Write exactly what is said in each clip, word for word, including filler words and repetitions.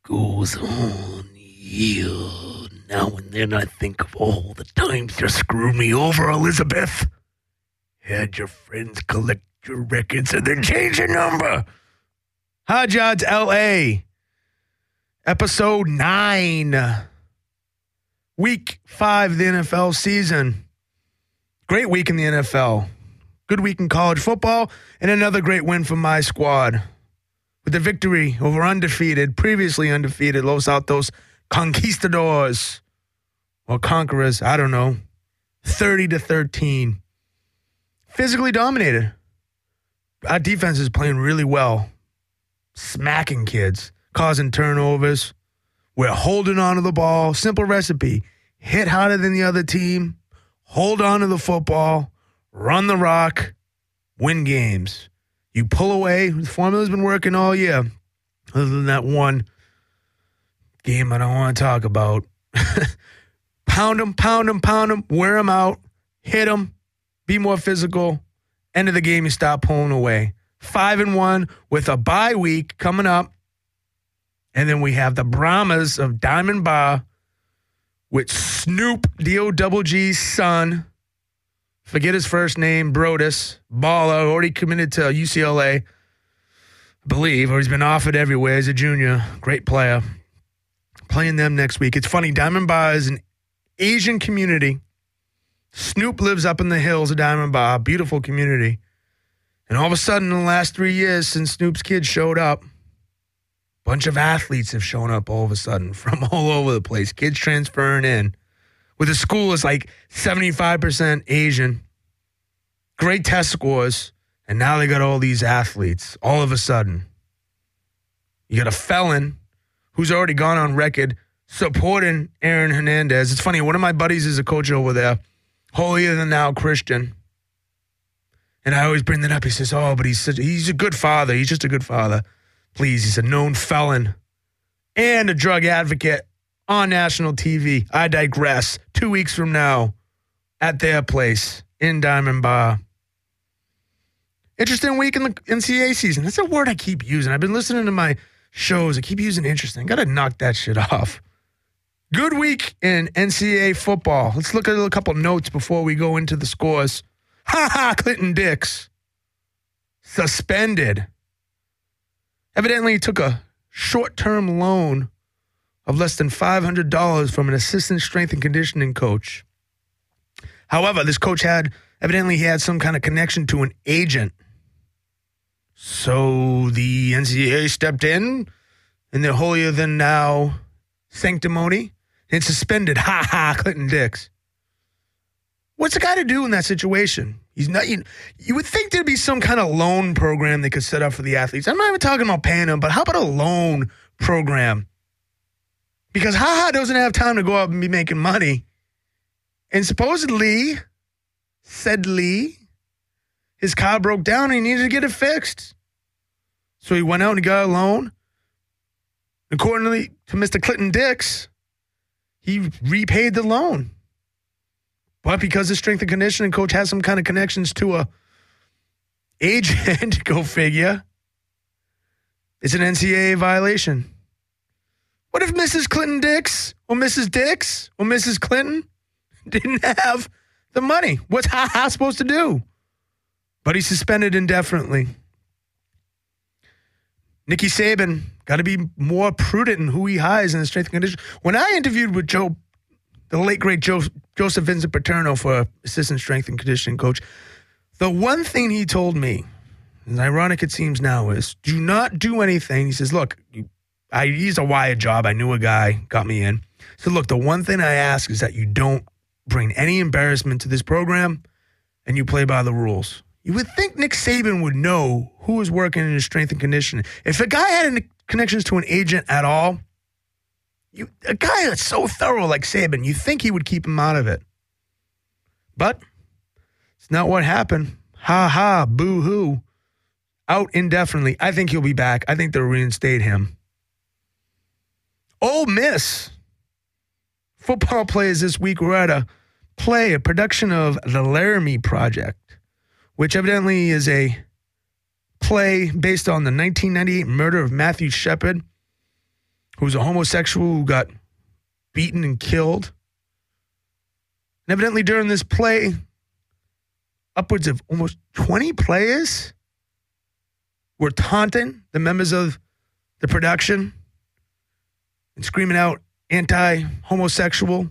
goes on here. Now and then I think of all the times you screwed me over, Elizabeth. Had your friends collect your records and then change your number. Hot Shots L A. Episode nine. Week five of the N F L season. Great week in the N F L. Good week in college football. And another great win for my squad. With the victory over undefeated, previously undefeated Los Altos Conquistadors. Or Conquerors, I don't know. thirty to thirteen. Physically dominated. Our defense is playing really well. Smacking kids. Causing turnovers. We're holding on to the ball. Simple recipe. Hit harder than the other team. Hold on to the football. Run the rock. Win games. You pull away. The formula's been working all year. Other than that one game I don't want to talk about. Pound them, pound them, pound them. Wear them out. Hit them. Be more physical. End of the game, you stop pulling away. Five and one with a bye week coming up. And then we have the Brahmas of Diamond Bar with Snoop D O G G's son. Forget his first name, Brodus. Baller, already committed to U C L A, I believe, or he's been offered everywhere as a junior. Great player. Playing them next week. It's funny, Diamond Bar is an Asian community. Snoop lives up in the hills of Diamond Bar, beautiful community. And all of a sudden, in the last three years since Snoop's kids showed up, a bunch of athletes have shown up all of a sudden from all over the place. Kids transferring in. With the school is like seventy-five percent Asian. Great test scores. And now they got all these athletes all of a sudden. You got a felon who's already gone on record supporting Aaron Hernandez. It's funny, one of my buddies is a coach over there, holier than thou Christian. And I always bring that up. He says, oh, but he's such, he's a good father. He's just a good father. Please, he's a known felon and a drug advocate on national T V. I digress. Two weeks from now at their place in Diamond Bar. Interesting week in the N C double A season. That's a word I keep using. I've been listening to my shows. I keep using interesting. Got to knock that shit off. Good week in N C double A football. Let's look at a couple notes before we go into the scores. Ha ha, Clinton Dix. Suspended. Evidently, he took a short-term loan of less than five hundred dollars from an assistant strength and conditioning coach. However, this coach had, evidently he had some kind of connection to an agent. So the N C double A stepped in in their holier-than-thou sanctimony and suspended, ha ha, Clinton Dix. What's the guy to do in that situation? He's not. You, you would think there'd be some kind of loan program they could set up for the athletes. I'm not even talking about paying them, but how about a loan program? Because Ha-Ha doesn't have time to go out and be making money. And supposedly, said Lee, his car broke down and he needed to get it fixed. So he went out and he got a loan. According to Mister Clinton Dix, he repaid the loan. But because the strength and conditioning coach has some kind of connections to a agent, go figure, it's an N C double A violation. What if Missus Clinton Dix or Missus Dix or Missus Clinton didn't have the money? What's Ha-Ha supposed to do? But he's suspended indefinitely. Nicky Saban got to be more prudent in who he hires in the strength and conditioning. When I interviewed with Joe, the late, great Joe, Joseph Vincent Paterno for assistant strength and conditioning coach, the one thing he told me, as ironic it seems now, is do not do anything. He says, look, you, I used a wire job. I knew a guy, got me in. So look, the one thing I ask is that you don't bring any embarrassment to this program and you play by the rules. You would think Nick Saban would know who was working in his strength and conditioning. If a guy had any connections to an agent at all, you, a guy that's so thorough like Saban, you think he would keep him out of it. But it's not what happened. Ha ha, boo hoo. Out indefinitely. I think he'll be back. I think they'll reinstate him. Ole Miss. Football players this week were at a play, a production of The Laramie Project, which evidently is a play based on the nineteen ninety-eight murder of Matthew Shepard. who was a homosexual who got beaten and killed. And evidently during this play, upwards of almost twenty players were taunting the members of the production and screaming out anti-homosexual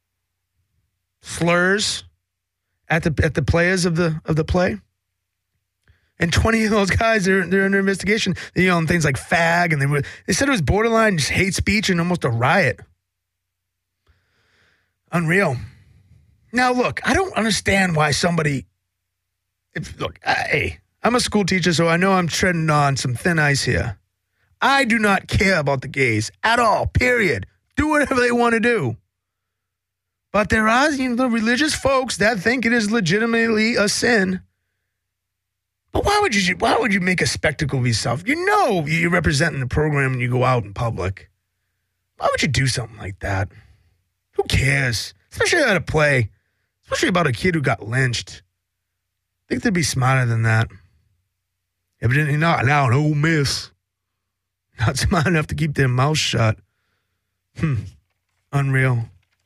slurs at the at the players of the of the play. And twenty of those guys, they're, they're under investigation. They yelling things like fag, and they were they said it was borderline just hate speech and almost a riot. Unreal. Now, look, I don't understand why somebody... If, look, I, hey, I'm a school teacher, so I know I'm treading on some thin ice here. I do not care about the gays at all, period. Do whatever they want to do. But there are, you know, religious folks that think it is legitimately a sin. But why would you why would you make a spectacle of yourself? You know you're representing the program when you go out in public. Why would you do something like that? Who cares? Especially at a play. Especially about a kid who got lynched. I think they'd be smarter than that. Evidently not. Now an Ole Miss. Not smart enough to keep their mouth shut. Hmm. Unreal.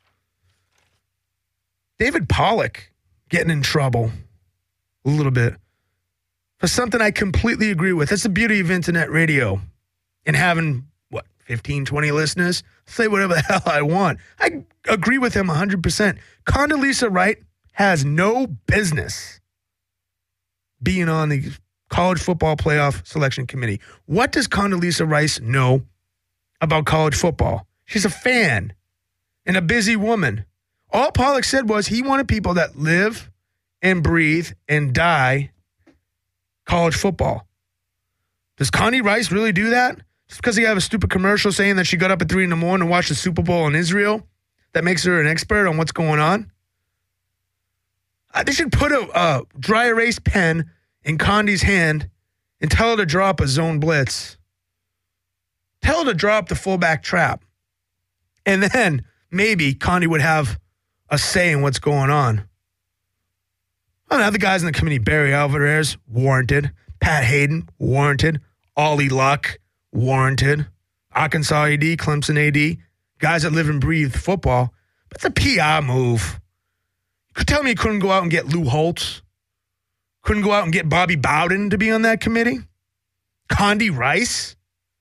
David Pollack getting in trouble a little bit for something I completely agree with. That's the beauty of internet radio and having, what, fifteen, twenty listeners? Say whatever the hell I want. I agree with him one hundred percent. Condoleezza Rice has no business being on the college football playoff selection committee. What does Condoleezza Rice know about college football? She's a fan and a busy woman. All Pollack said was he wanted people that live and breathe and die college football. Does Connie Rice really do that? Just because he have a stupid commercial saying that she got up at three in the morning and watched the Super Bowl in Israel? That makes her an expert on what's going on? Uh, they should put a, a dry erase pen in Condi's hand and tell her to drop a zone blitz. Tell her to drop the fullback trap. And then maybe Condi would have a say in what's going on. Oh, other guys in the committee, Barry Alvarez, warranted. Pat Hayden, warranted. Ollie Luck, warranted. Arkansas A D, Clemson A D. Guys that live and breathe football. But it's a P R move. You could tell me you couldn't go out and get Lou Holtz. Couldn't go out and get Bobby Bowden to be on that committee. Condi Rice.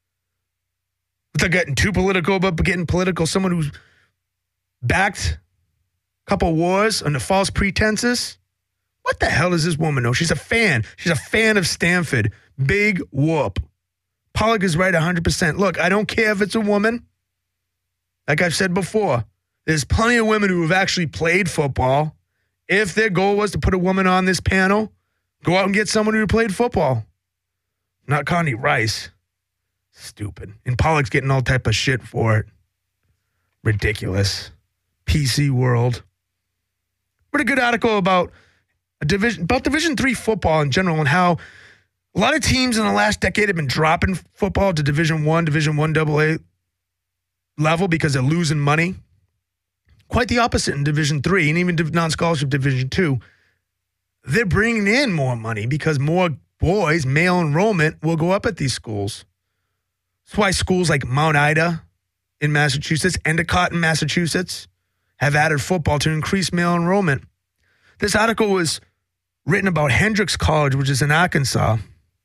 Without getting too political, but getting political. Someone who's backed a couple wars under false pretenses. What the hell does this woman know? She's a fan. She's a fan of Stanford. Big whoop. Pollack is right one hundred percent. Look, I don't care if it's a woman. Like I've said before, there's plenty of women who have actually played football. If their goal was to put a woman on this panel, go out and get someone who played football. Not Connie Rice. Stupid. And Pollack's getting all type of shit for it. Ridiculous. P C world. Read a good article about a division about Division three football in general and how a lot of teams in the last decade have been dropping football to Division one, Division one double A level because they're losing money. Quite the opposite in Division three and even non-scholarship Division two. They're bringing in more money because more boys, male enrollment, will go up at these schools. That's why schools like Mount Ida in Massachusetts, Endicott in Massachusetts, have added football to increase male enrollment. This article was written about Hendrix College, which is in Arkansas.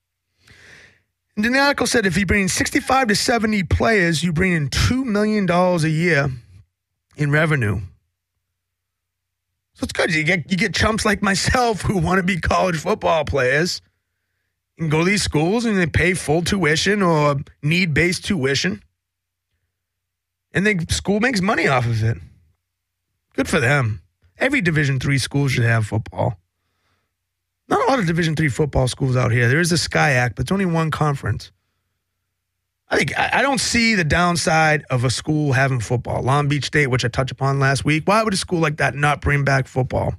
And the article said if you bring sixty-five to seventy players, you bring in two million dollars a year in revenue. So it's good. You get, you get chumps like myself who want to be college football players and go to these schools and they pay full tuition or need-based tuition. And the school makes money off of it. Good for them. Every Division three school should have football. Not a lot of Division three football schools out here. There is the SCIAC, but it's only one conference. I think I don't see the downside of a school having football. Long Beach State, which I touched upon last week. Why would a school like that not bring back football?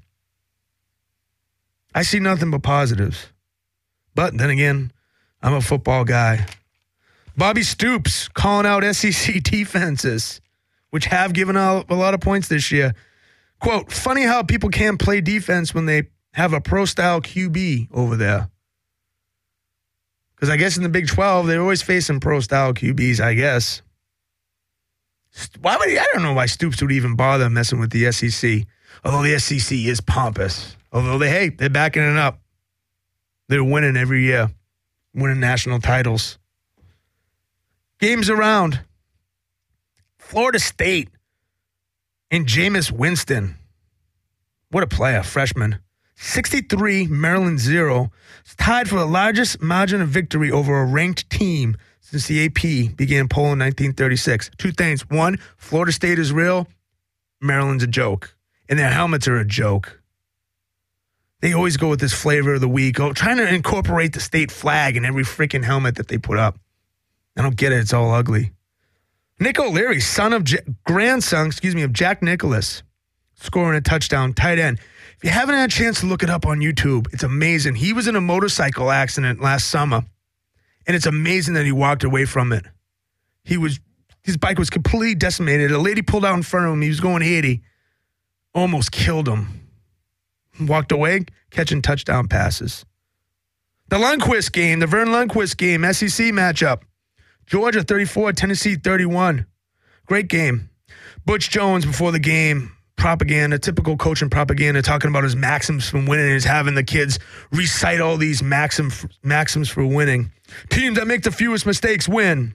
I see nothing but positives. But then again, I'm a football guy. Bobby Stoops calling out S E C defenses, which have given out a lot of points this year. Quote, funny how people can't play defense when they have a pro-style Q B over there. Because I guess in the Big twelve, they're always facing pro-style Q Bs, I guess. Why would he? I don't know why Stoops would even bother messing with the S E C. Although the S E C is pompous. Although they, hey, they're backing it up. They're winning every year. Winning national titles. Games around. Florida State and Jameis Winston. What a player, freshman. sixty-three, Maryland zero. It's tied for the largest margin of victory over a ranked team since the A P began polling in nineteen thirty-six. Two things. One, Florida State is real. Maryland's a joke. And their helmets are a joke. They always go with this flavor of the week, oh, trying to incorporate the state flag in every freaking helmet that they put up. I don't get it. It's all ugly. Nick O'Leary, son of J- grandson, excuse me, of Jack Nicklaus, scoring a touchdown, tight end. If you haven't had a chance to look it up on YouTube, it's amazing. He was in a motorcycle accident last summer, and it's amazing that he walked away from it. He was, his bike was completely decimated. A lady pulled out in front of him. He was going eighty, almost killed him. Walked away, catching touchdown passes. The Lundqvist game, the Vern Lundqvist game, S E C matchup. Georgia thirty-four, Tennessee thirty-one. Great game. Butch Jones before the game, propaganda, typical coaching propaganda, talking about his maxims from winning, is having the kids recite all these maxim, maxims for winning. Teams that make the fewest mistakes win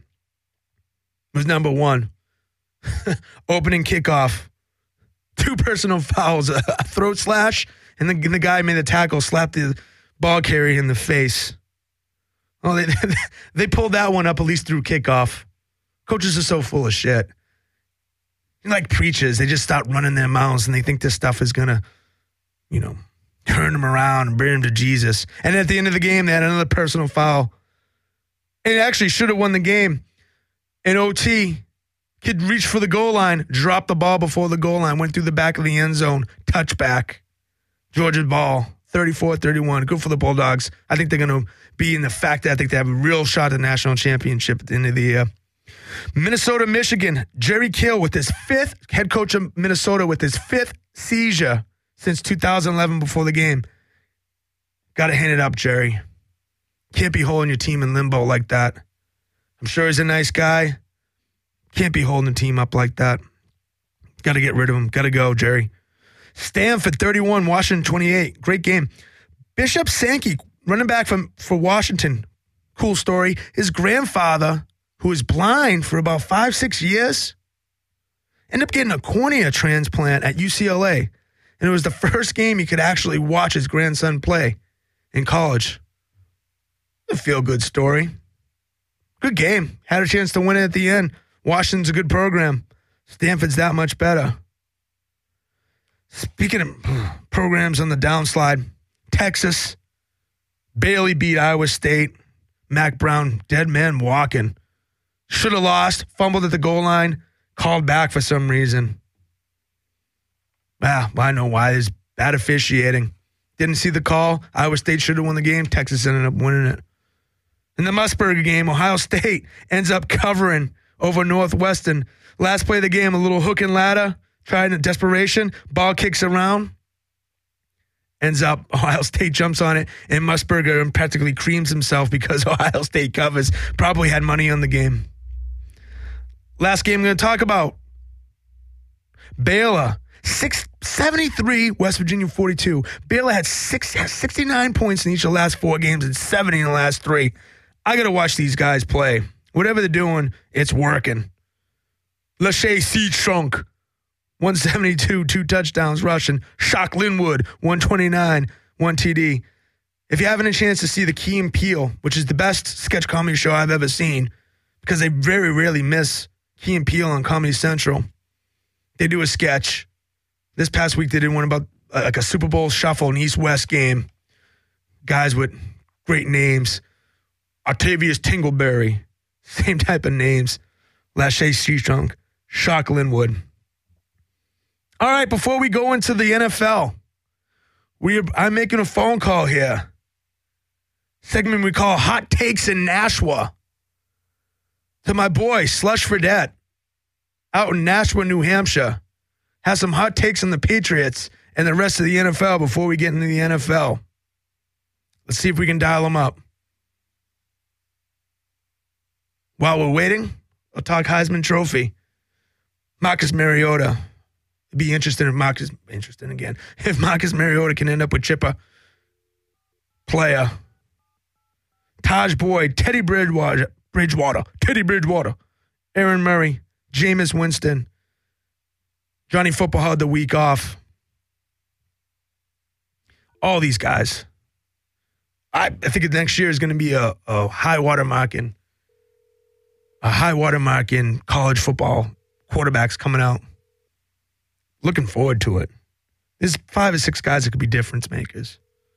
was number one. Opening kickoff. Two personal fouls, a throat slash, and the, the guy made the tackle, slapped the ball carrier in the face. Oh, they they pulled that one up at least through kickoff. Coaches are so full of shit. Like preachers, they just start running their mouths and they think this stuff is going to, you know, turn them around and bring them to Jesus. And at the end of the game, they had another personal foul. And it actually should have won the game. In O T, kid reached for the goal line, dropped the ball before the goal line, went through the back of the end zone, touchback. Georgia's ball, thirty-four thirty-one. Good for the Bulldogs. I think they're going to be in the fact that I think they have a real shot at the national championship at the end of the year. Minnesota, Michigan. Jerry Kill with his fifth, head coach of Minnesota with his fifth seizure since two thousand eleven before the game. Got to hand it up, Jerry. Can't be holding your team in limbo like that. I'm sure he's a nice guy. Can't be holding the team up like that. Got to get rid of him. Got to go, Jerry. Stanford thirty-one, Washington twenty-eight. Great game. Bishop Sankey, running back from for Washington. Cool story. His grandfather, who was blind for about five, six years, ended up getting a cornea transplant at U C L A. And it was the first game he could actually watch his grandson play in college. A feel-good story. Good game. Had a chance to win it at the end. Washington's a good program. Stanford's that much better. Speaking of programs on the downslide, Texas barely beat Iowa State. Mac Brown, dead man walking. Should have lost, fumbled at the goal line, called back for some reason. Ah, I know why. There's bad officiating. Didn't see the call. Iowa State should have won the game. Texas ended up winning it. In the Musburger game, Ohio State ends up covering over Northwestern. Last play of the game, a little hook and ladder. Tried in desperation. Ball kicks around. Ends up, Ohio State jumps on it, and Musburger practically creams himself because Ohio State covers. Probably had money on the game. Last game I'm going to talk about. Baylor, six seventy-three, West Virginia forty-two. Baylor had six, sixty-nine points in each of the last four games and seventy in the last three. I got to watch these guys play. Whatever they're doing, it's working. Lachey C-Trunk, one seventy-two, two touchdowns rushing. Shock Linwood, one twenty-nine, one T D. If you haven't a chance to see the Key and Peele, which is the best sketch comedy show I've ever seen, because they very rarely miss Key and Peele on Comedy Central. They do a sketch. This past week they did one about uh, like a Super Bowl shuffle, an East-West game. Guys with great names. Octavius Tingleberry. Same type of names. Lachey C-Trunk. Shock Linwood. All right, before we go into the N F L, we are, I'm making a phone call here. Segment we call Hot Takes in Nashua. To my boy, Slush Fredette, out in Nashua, New Hampshire. Has some hot takes on the Patriots and the rest of the N F L before we get into the N F L. Let's see if we can dial them up. While we're waiting, I'll talk Heisman Trophy. Marcus Mariota. Be interested if Marcus, interested again, if Marcus Mariota can end up with Chipper, player, Taj Boyd, Teddy Bridgewater, Bridgewater, Teddy Bridgewater, Aaron Murray, Jameis Winston, Johnny Football had the week off. All these guys. I, I think next year is going to be a, a high water mark in a high water mark in college football quarterbacks coming out. Looking forward to it. There's five or six guys that could be difference makers.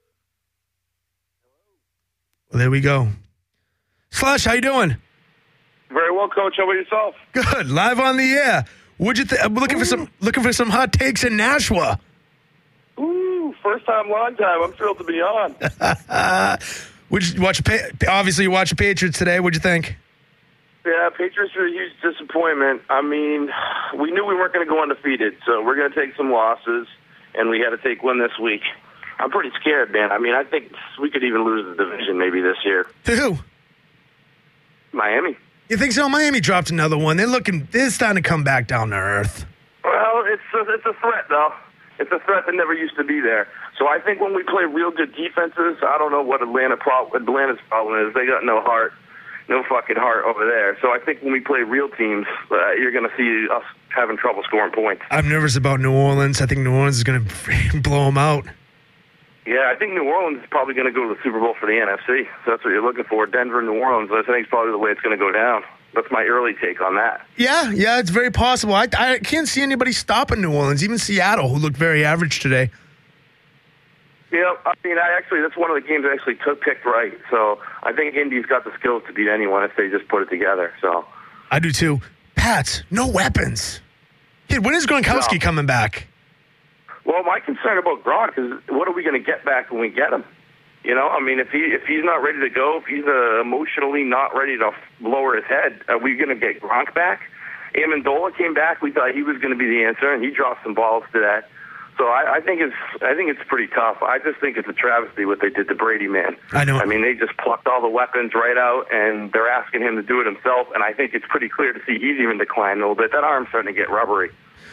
Well, there we go. Slush, how you doing? Very well, Coach. How about yourself? Good. Live on the air. Would you? Th- I'm looking Ooh. for some looking for some hot takes in Nashua. Ooh, first time, long time. I'm thrilled to be on. Would you watch? Obviously, you watch the Patriots today. What'd you think? Yeah, Patriots are a huge disappointment. I mean, we knew we weren't going to go undefeated, so we're going to take some losses, and we had to take one this week. I'm pretty scared, man. I mean, I think we could even lose the division maybe this year. To who? Miami. You think so? Miami dropped another one. They're looking. They're starting to come back down to earth. Well, it's a, it's a threat, though. It's a threat that never used to be there. So I think when we play real good defenses, I don't know what Atlanta pro- Atlanta's problem is. They got no heart. No fucking heart over there. So I think when we play real teams, uh, you're going to see us having trouble scoring points. I'm nervous about New Orleans. I think New Orleans is going to blow them out. Yeah, I think New Orleans is probably going to go to the Super Bowl for the N F C. So that's what you're looking for. Denver, New Orleans. I think it's probably the way it's going to go down. That's my early take on that. Yeah, yeah, it's very possible. I, I can't see anybody stopping New Orleans, even Seattle, who looked very average today. Yeah, I mean, I actually, that's one of the games I actually took picked right. So I think Indy's got the skills to beat anyone if they just put it together. So I do too. Pats, no weapons. Kid, when is Gronkowski no. coming back? Well, my concern about Gronk is what are we going to get back when we get him? You know, I mean, if he if he's not ready to go, if he's uh, emotionally not ready to lower his head, are we going to get Gronk back? Amendola came back. We thought he was going to be the answer, and he dropped some balls to that. So I, I think it's I think it's pretty tough. I just think it's a travesty what they did to Brady, man. I know. I mean, they just plucked all the weapons right out, and they're asking him to do it himself. And I think it's pretty clear to see he's even declined a little bit. That arm's starting to get rubbery.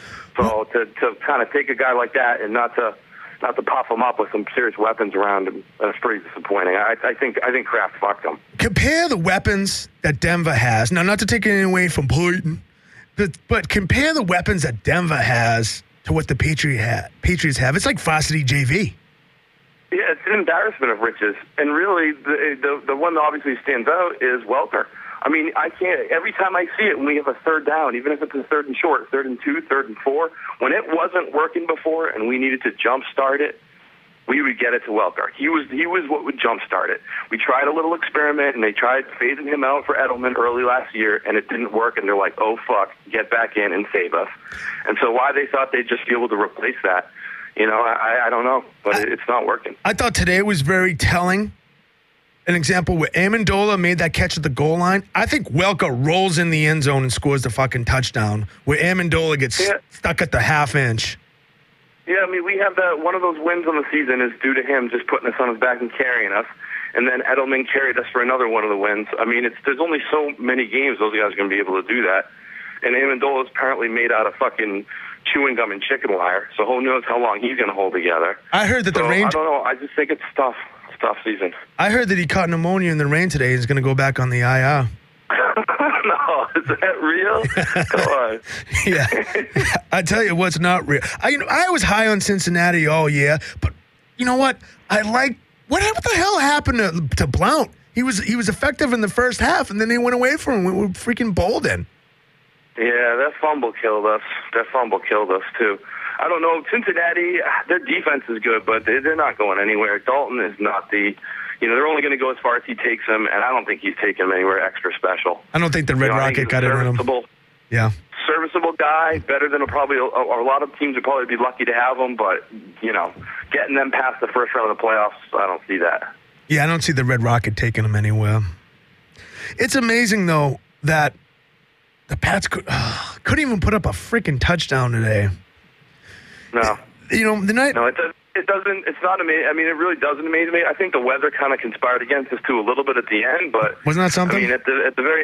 So to to kind of take a guy like that and not to not to pop him up with some serious weapons around him, that's pretty disappointing. I, I think I think Kraft fucked him. Compare the weapons that Denver has. Now, not to take anything away from Peyton, but, but compare the weapons that Denver has to what the Patriot ha- Patriots have. It's like varsity J V. Yeah, it's an embarrassment of riches. And really, the, the the one that obviously stands out is Welker. I mean, I can't, every time I see it when we have a third down, even if it's a third and short, third and two, third and four, when it wasn't working before and we needed to jumpstart it, we would get it to Welker. He was he was what would jumpstart it. We tried a little experiment, and they tried phasing him out for Edelman early last year, and it didn't work, and they're like, oh, fuck, get back in and save us. And so why they thought they'd just be able to replace that, you know, I, I don't know, but I, it's not working. I thought today was very telling. An example where Amendola made that catch at the goal line. I think Welker rolls in the end zone and scores the fucking touchdown, where Amendola gets yeah. stuck at the half inch. Yeah, I mean, we have that. One of those wins on the season is due to him just putting us on his back and carrying us. And then Edelman carried us for another one of the wins. I mean, it's there's only so many games those guys are going to be able to do that. And Amendola is apparently made out of fucking chewing gum and chicken wire, so who knows how long he's going to hold together. I heard that so, the Rangers... I don't know. I just think it's tough. It's tough season. I heard that he caught pneumonia in the rain today. He's going to go back on the I R. No, is that real? Come on. Yeah. I tell you what's not real. I, you know, I was high on Cincinnati all year, but you know what? I like what, what the hell happened to, to Blount? He was he was effective in the first half, and then they went away from him. We were freaking Bolden. Yeah, that fumble killed us. That fumble killed us, too. I don't know. Cincinnati, their defense is good, but they, they're not going anywhere. Dalton is not the... You know, they're only going to go as far as he takes them, and I don't think he's taking them anywhere extra special. I don't think the Red you know, Rocket got it in him. Yeah. Serviceable guy, better than a, probably a, a lot of teams would probably be lucky to have him, but, you know, getting them past the first round of the playoffs, I don't see that. Yeah, I don't see the Red Rocket taking him anywhere. It's amazing, though, that the Pats could, uh, couldn't even put up a freaking touchdown today. No. You know, the night... No, it doesn't. It doesn't, it's not amazing. I mean, it really doesn't amaze me. I think the weather kind of conspired against us too a little bit at the end, but. Wasn't that something? I mean, at the, at the very,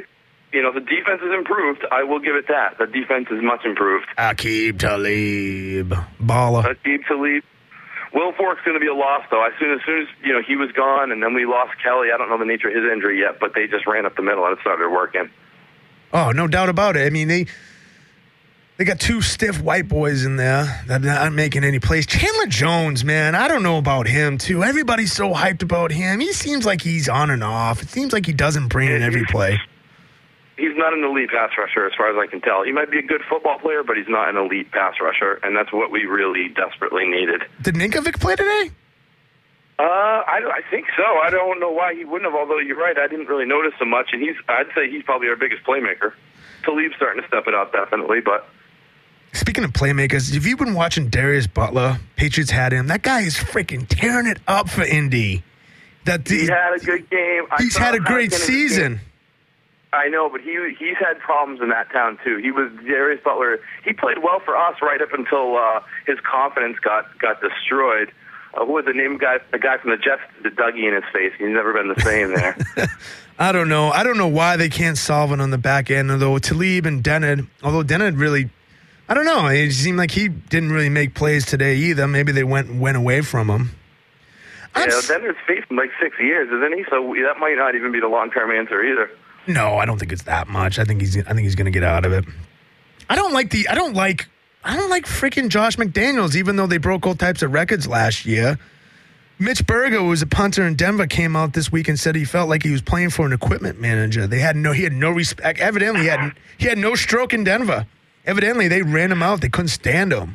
you know, the defense is improved. I will give it that. The defense is much improved. Aqib Talib. Baller. Aqib Talib. Will Fork's going to be a loss, though. As soon as, soon as you know he was gone, and then we lost Kelly. I don't know the nature of his injury yet, but they just ran up the middle and it started working. Oh, no doubt about it. I mean, they they got two stiff white boys in there that aren't making any plays. Chandler Jones, man, I don't know about him, too. Everybody's so hyped about him. He seems like he's on and off. It seems like he doesn't bring in every play. He's not an elite pass rusher as far as I can tell. He might be a good football player, but he's not an elite pass rusher, and that's what we really desperately needed. Did Ninkovic play today? Uh, I, I think so. I don't know why he wouldn't have, although you're right, I didn't really notice him much, and he's I'd say he's probably our biggest playmaker. Talib's starting to step it up, definitely, but... Speaking of playmakers, if you've been watching Darius Butler, Patriots had him, that guy is freaking tearing it up for Indy. That He had a good game. He's had a great season. I know, but he he's had problems in that town too. He was Darius Butler. He played well for us right up until uh, his confidence got got destroyed. Uh, who was the name guy? The guy from the Jets, the Dougie in his face. He's never been the same there. I don't know. I don't know why they can't solve it on the back end. Although Talib and Dennard, although Dennard really, I don't know. It seemed like he didn't really make plays today either. Maybe they went went away from him. Yeah, Dennard's facing like six years, isn't he? So that might not even be the long term answer either. No, I don't think it's that much. I think he's. I think he's going to get out of it. I don't like the. I don't like. I don't like freaking Josh McDaniels. Even though they broke all types of records last year, Mitch Berger, who was a punter in Denver, came out this week and said he felt like he was playing for an equipment manager. They had no. He had no respect. Evidently, he had. He had no stroke in Denver. Evidently, they ran him out. They couldn't stand him.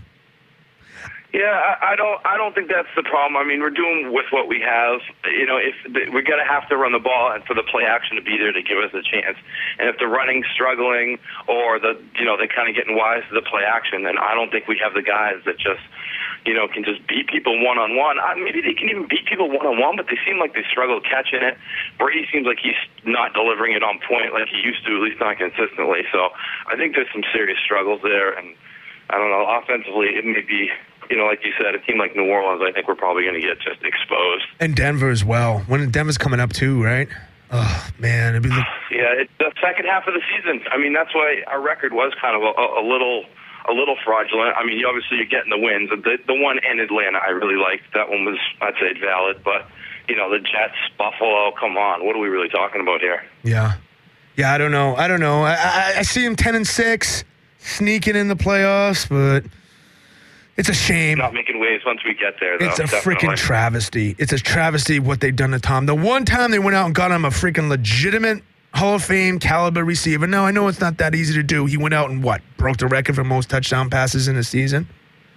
Yeah, I, I don't. I don't think that's the problem. I mean, we're doing with what we have. You know, if the, we're going to have to run the ball, and for the play action to be there to give us a chance. And if the running's struggling, or the you know they're kind of getting wise to the play action, then I don't think we have the guys that just you know can just beat people one on one. Maybe they can even beat people one on one, but they seem like they struggle catching it. Brady seems like he's not delivering it on point like he used to, at least not consistently. So I think there's some serious struggles there, and I don't know. Offensively, it may be. You know, like you said, a team like New Orleans, I think we're probably going to get just exposed. And Denver as well. When Denver's coming up too, right? Oh, man. It'd be the- yeah, it's the second half of the season. I mean, that's why our record was kind of a, a little a little fraudulent. I mean, you obviously you're getting the wins. The, the one in Atlanta I really liked. That one was, I'd say, valid. But, you know, the Jets, Buffalo, come on. What are we really talking about here? Yeah. Yeah, I don't know. I don't know. I, I, I see him ten and six, sneaking in the playoffs, but... It's a shame. Not making waves once we get there, though. It's a freaking travesty. It's a travesty what they've done to Tom. The one time they went out and got him a freaking legitimate Hall of Fame caliber receiver. Now, I know it's not that easy to do. He went out and, what, broke the record for most touchdown passes in a season?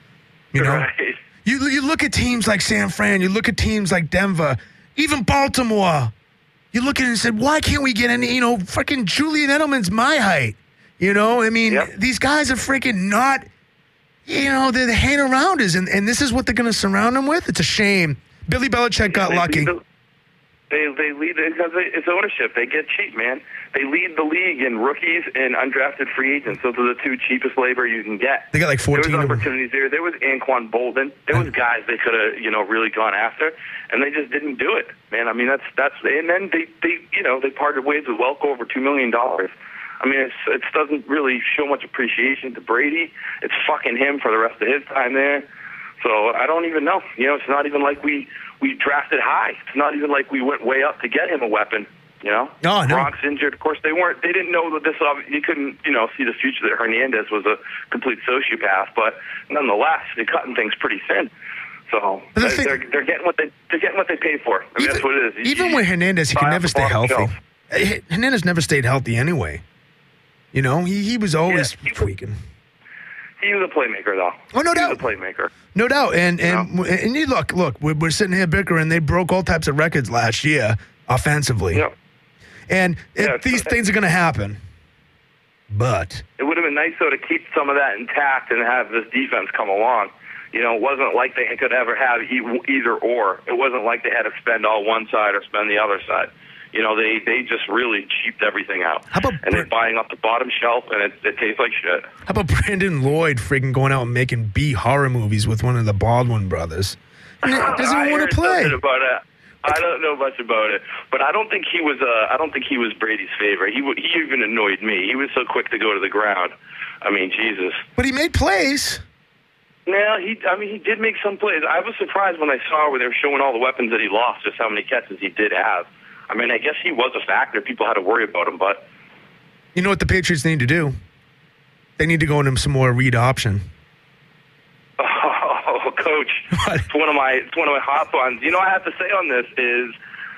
You know? Right. You, you look at teams like San Fran. You look at teams like Denver. Even Baltimore. You look at it and said, why can't we get any, you know, freaking Julian Edelman's my height. You know? I mean, yep. These guys are freaking not... You know, they're, they're hanging around us, and, and this is what they're going to surround them with? It's a shame. Billy Belichick got they lucky. The, they they lead because it's ownership. They get cheap, man. They lead the league in rookies and undrafted free agents. Those are the two cheapest labor you can get. They got like fourteen. There was opportunities there. There was Anquan Bolden. There was guys they could have, you know, really gone after, and they just didn't do it, man. I mean, that's that's. And then they, they you know, they parted ways with Welko over two million dollars. I mean, it's, it doesn't really show much appreciation to Brady. It's fucking him for the rest of his time there. So I don't even know. You know, it's not even like we, we drafted high. It's not even like we went way up to get him a weapon. You know, oh, no. Gronk's injured. Of course, they weren't. They didn't know that this. You couldn't, you know, see the future that Hernandez was a complete sociopath. But nonetheless, they're cutting things pretty thin. So they're, thing, they're they're getting what they they're getting what they pay for. I mean, even, that's what it is. Even with Hernandez, he can never stay healthy. Shelf. Hernandez never stayed healthy anyway. You know, he, he was always yeah, he tweaking. He was a playmaker, though. Oh, no he doubt. Was a playmaker. No doubt. And and no. and you look, look, we're, we're sitting here bickering. They broke all types of records last year offensively. Yeah. And yeah, it, these things are going to happen. But it would have been nice, though, to keep some of that intact and have this defense come along. You know, it wasn't like they could ever have either or. It wasn't like they had to spend all one side or spend the other side. You know, they, they just really cheaped everything out. How about and they're buying up the bottom shelf, and it, it tastes like shit. How about Brandon Lloyd freaking going out and making B horror movies with one of the Baldwin brothers? Doesn't want to play. About that. I don't know much about it, but I don't think he was. Uh, I don't think he was Brady's favorite. He w- he even annoyed me. He was so quick to go to the ground. I mean, Jesus. But he made plays. Yeah, he. I mean, he did make some plays. I was surprised when I saw where they were showing all the weapons that he lost, just how many catches he did have. I mean, I guess he was a factor. People had to worry about him, but you know what the Patriots need to do? They need to go into some more read option. Oh, Coach, What? it's one of my it's one of my hot ones. You know, what I have to say on this is,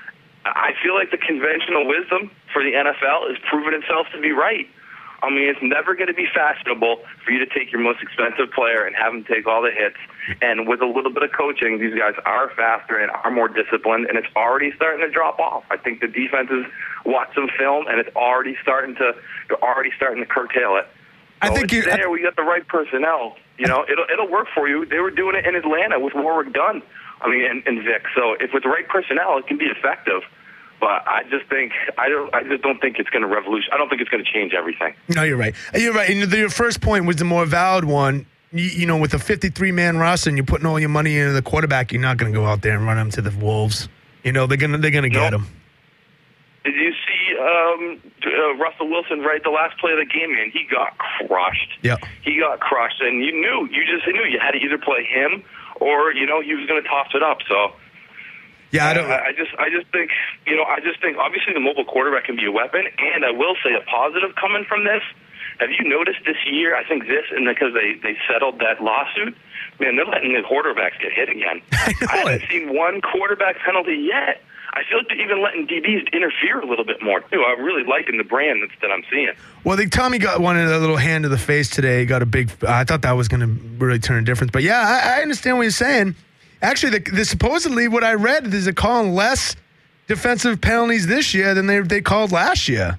I feel like the conventional wisdom for the N F L is proving itself to be right. I mean, it's never going to be fashionable for you to take your most expensive player and have him take all the hits. And with a little bit of coaching, these guys are faster and are more disciplined, and it's already starting to drop off. I think the defenses watch some film, and it's already starting to they're already starting to curtail it. I So think it's you. there. We got the right personnel. You know, it'll it'll work for you. They were doing it in Atlanta with Warwick Dunn. I mean, and, and Vic. So if with the right personnel, it can be effective. But I just think I don't. I just don't think it's going to revolution. I don't think it's going to change everything. No, you're right. You're right. And your first point was the more valid one. You, you know, with a fifty-three man roster and you're putting all your money into the quarterback, you're not going to go out there and run him to the wolves. You know, they're gonna they're gonna get Nope. him. Did you see um, uh, Russell Wilson right the last play of the game? Man, he got crushed. Yeah. He got crushed, and you knew. You just knew you had to either play him or you know he was going to toss it up. So. Yeah, I don't. I, I just, I just think, you know, I just think obviously the mobile quarterback can be a weapon, and I will say a positive coming from this. Have you noticed this year? I think this, and because they they settled that lawsuit, man, they're letting the quarterbacks get hit again. I know I haven't it. seen one quarterback penalty yet. I feel like they're even letting D Bs interfere a little bit more too. I'm really liking the brand that's, that I'm seeing. Well, the Tommy got one in a little hand to the face today. He got a big. I thought that was going to really turn a difference. But yeah, I, I understand what you're saying. Actually, the, the supposedly what I read is they're calling less defensive penalties this year than they they called last year,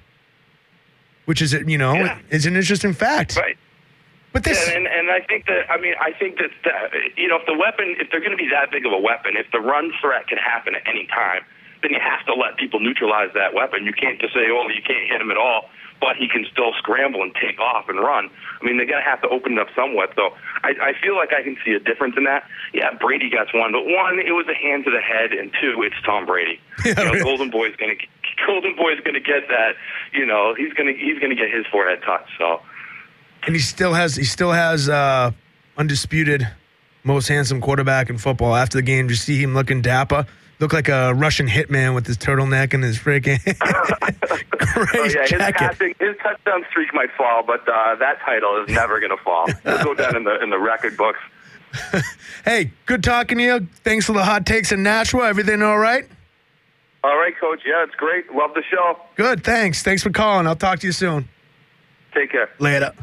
which is you know Yeah. is an interesting fact. Right. But this, And, and and I think that I mean I think that, that you know if the weapon if they're going to be that big of a weapon, if the run threat can happen at any time, then you have to let people neutralize that weapon. You can't just say, oh, you can't hit him at all, but he can still scramble and take off and run. I mean, they're going to have to open it up somewhat. So I, I feel like I can see a difference in that. Yeah, Brady got one, but one, it was a hand to the head, and two, it's Tom Brady. Yeah, you know, really. Golden Boy's going to Golden Boy's going to get that. You know, he's going to he's going to get his forehead touched. So. and he still has he still has uh, undisputed most handsome quarterback in football. After the game, did you see him looking dapper? Looked like a Russian hitman with his turtleneck and his freaking Oh, great yeah, his, jacket. passing, his touchdown streak might fall, but uh, that title is never going to fall. It'll go down in the in the record books. Hey, good talking to you. Thanks for the hot takes in Nashua. Everything all right? All right, Coach. Yeah, it's great. Love the show. Good, thanks. Thanks for calling. I'll talk to you soon. Take care. Later.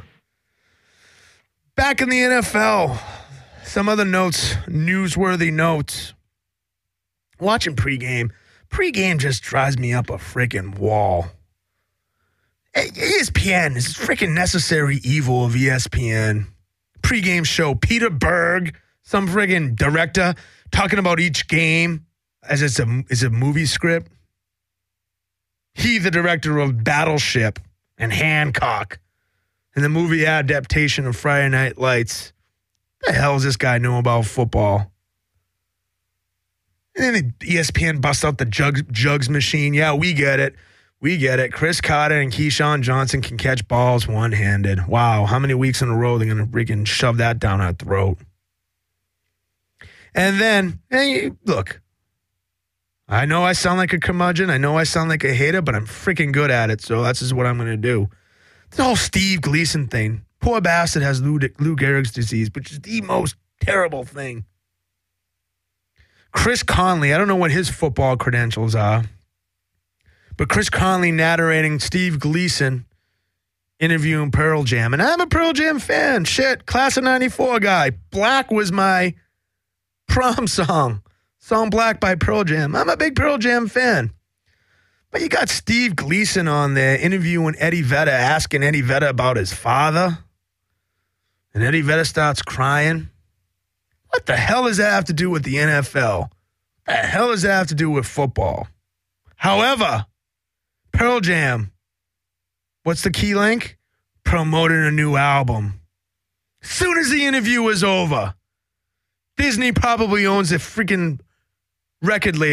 Back in the N F L, some other notes, newsworthy notes. Watching pregame. Pregame just drives me up a freaking wall. E S P N is freaking necessary evil of E S P N. Pregame show. Peter Berg, some friggin' director, talking about each game as it's a, it's a movie script. He, the director of Battleship and Hancock, and the movie adaptation of Friday Night Lights. What the hell does this guy know about football? And then E S P N busts out the jugs, jugs machine. Yeah, we get it. We get it. Chris Carter and Keyshawn Johnson can catch balls one-handed. Wow, how many weeks in a row they're going to freaking shove that down our throat? And then, hey, look, I know I sound like a curmudgeon. I know I sound like a hater, but I'm freaking good at it, so that's just what I'm going to do. The whole Steve Gleason thing. Poor bastard has Lou, Lou Gehrig's disease, which is the most terrible thing. Chris Conley, I don't know what his football credentials are, but Chris Conley narrating Steve Gleason interviewing Pearl Jam. And I'm a Pearl Jam fan. Shit, class of ninety-four guy. Black was my prom song. Song Black by Pearl Jam. I'm a big Pearl Jam fan. But you got Steve Gleason on there interviewing Eddie Vedder, asking Eddie Vedder about his father. And Eddie Vedder starts crying. What the hell does that have to do with the N F L? What the hell does that have to do with football? However, Pearl Jam, what's the key link? Promoting a new album. Soon as the interview was over, Disney probably owns a freaking record label.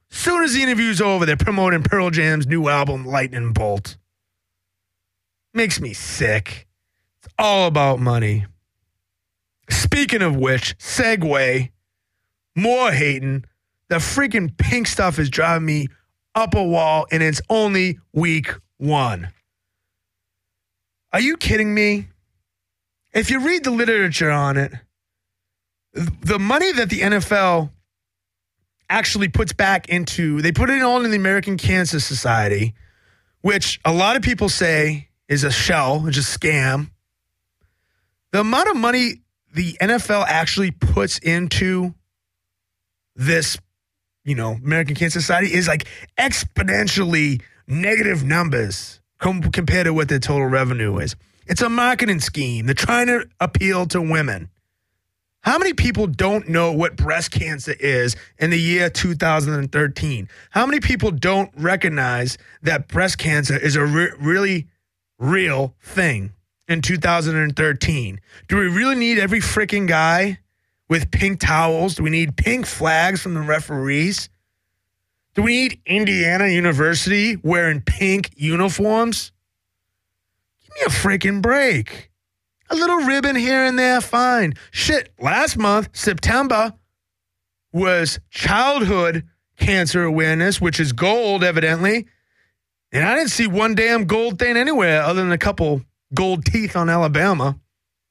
Soon as the interview's over, they're promoting Pearl Jam's new album, Lightning Bolt. Makes me sick. It's all about money. Speaking of which, segue, more hating. The freaking Pink stuff is driving me up a wall, and it's only week one. Are you kidding me? If you read the literature on it, the money that the N F L actually puts back into, they put it all in the American Cancer Society, which a lot of people say is a shell, it's a scam. The amount of money the N F L actually puts into this, you know, American Cancer Society is like exponentially negative numbers com- compared to what their total revenue is. It's a marketing scheme. They're trying to appeal to women. How many people don't know what breast cancer is in the year two thousand thirteen? How many people don't recognize that breast cancer is a re- really real thing in two thousand thirteen? Do we really need every freaking guy with pink towels? Do we need pink flags from the referees? Do we need Indiana University wearing pink uniforms? Give me a freaking break. A little ribbon here and there, fine. Shit, last month, September, was childhood cancer awareness, which is gold, evidently. And I didn't see one damn gold thing anywhere other than a couple gold teeth on Alabama.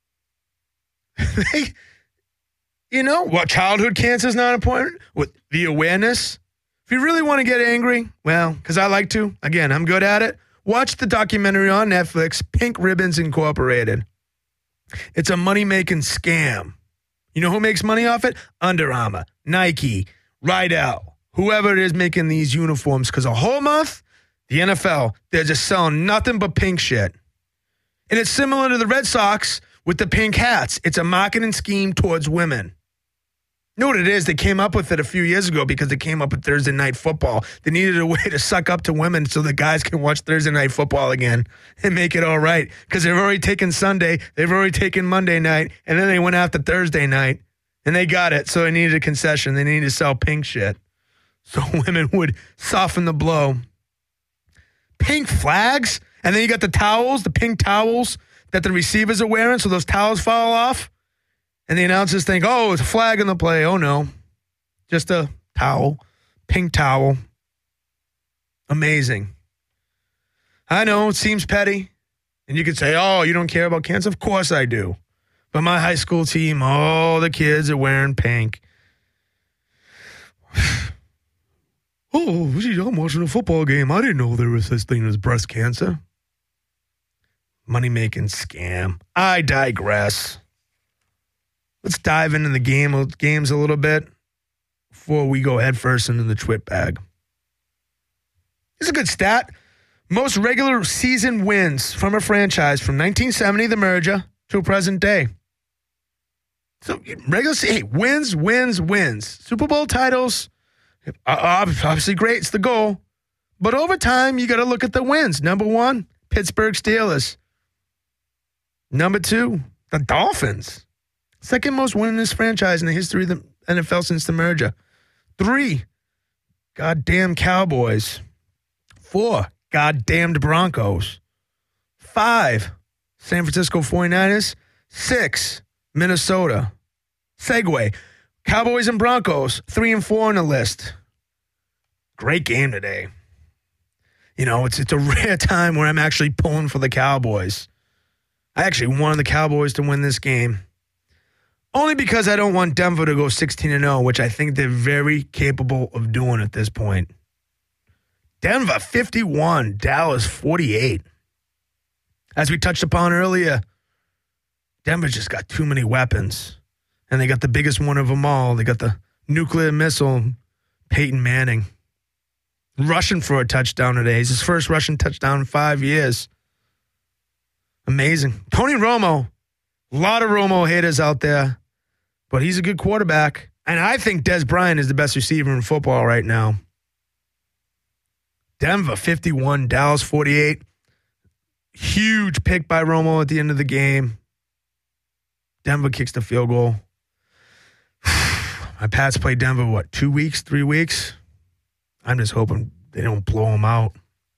They, you know, what, childhood cancer is not important? With the awareness? If you really want to get angry, well, because I like to, again, I'm good at it, watch the documentary on Netflix, Pink Ribbons Incorporated. It's a money-making scam. You know who makes money off it? Under Armour, Nike, Rydell, whoever it is making these uniforms. Because a whole month, the N F L, they're just selling nothing but pink shit. And it's similar to the Red Sox with the pink hats. It's a marketing scheme towards women. You know what it is? They came up with it a few years ago because they came up with Thursday Night Football. They needed a way to suck up to women so the guys can watch Thursday Night Football again and make it all right. Because they've already taken Sunday, they've already taken Monday night, and then they went after Thursday night, and they got it. So they needed a concession. They needed to sell pink shit so women would soften the blow. Pink flags, and then you got the towels, the pink towels that the receivers are wearing so those towels fall off. And the announcers think, oh, it's a flag in the play. Oh, no. Just a towel. Pink towel. Amazing. I know, it seems petty. And you could say, oh, you don't care about cancer? Of course I do. But my high school team, all the kids are wearing pink. Oh, gee, I'm watching a football game. I didn't know there was such thing as breast cancer. Money-making scam. I digress. Let's dive into the game games a little bit before we go headfirst into the twit bag. It's a good stat. Most regular season wins from a franchise from nineteen seventy, the merger, to present day. So regular season, hey, wins, wins, wins. Super Bowl titles, obviously great. It's the goal. But over time, you got to look at the wins. Number one, Pittsburgh Steelers. Number two, the Dolphins. Second most winningest franchise in the history of the N F L since the merger. Three, goddamn Cowboys. Four, goddamned Broncos. Five, San Francisco forty-niners. Six, Minnesota. Segue, Cowboys and Broncos, three and four on the list. Great game today. You know, it's it's a rare time where I'm actually pulling for the Cowboys. I actually wanted the Cowboys to win this game. Only because I don't want Denver to go sixteen and oh, which I think they're very capable of doing at this point. Denver fifty-one, Dallas forty-eight. As we touched upon earlier, Denver just got too many weapons. And they got the biggest one of them all. They got the nuclear missile, Peyton Manning. Rushing for a touchdown today. It's his first rushing touchdown in five years. Amazing. Tony Romo. A lot of Romo haters out there, but he's a good quarterback. And I think Dez Bryant is the best receiver in football right now. Denver fifty-one, Dallas forty-eight. Huge pick by Romo at the end of the game. Denver kicks the field goal. My Pats played Denver, what, two weeks, three weeks? I'm just hoping they don't blow him out.